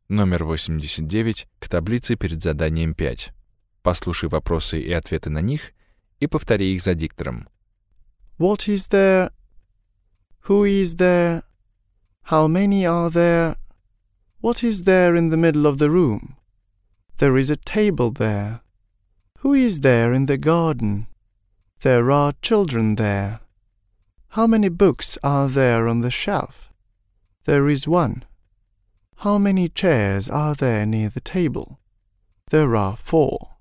Номер 89 к таблице перед заданием 5. Послушай вопросы и ответы на них и повтори их за диктором. What is there? Who is there? How many are there? What is there in the middle of the room? There is a table there. Who is there in the garden? There are children there. How many books are there on the shelf? There is one. How many chairs are there near the table? There are 4.